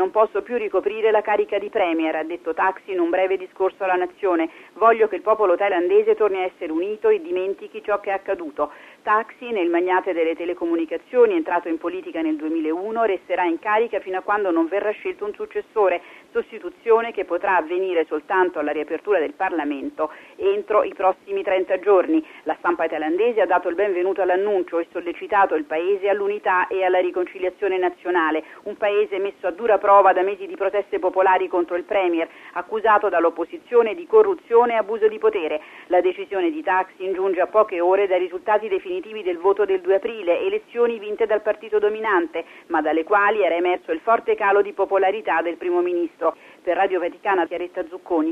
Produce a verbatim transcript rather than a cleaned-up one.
Non posso più ricoprire la carica di premier, ha detto Thaksin in un breve discorso alla nazione. Voglio che il popolo thailandese torni a essere unito e dimentichi ciò che è accaduto. Thaksin, il magnate delle telecomunicazioni, entrato in politica nel duemilauno, resterà in carica fino a quando non verrà scelto un successore, sostituzione che potrà avvenire soltanto alla riapertura del Parlamento entro i prossimi trenta giorni. La stampa thailandese ha dato il benvenuto all'annuncio e sollecitato il paese all'unità e alla riconciliazione nazionale, un paese messo a dura prova da mesi di proteste popolari contro il premier, accusato dall'opposizione di corruzione e abuso di potere. La decisione di Thaksin giunge a poche ore dai risultati definitivi del voto del due aprile, elezioni vinte dal partito dominante, ma dalle quali era emerso il forte calo di popolarità del primo ministro. Per Radio Vaticana, Chiaretta Zucconi.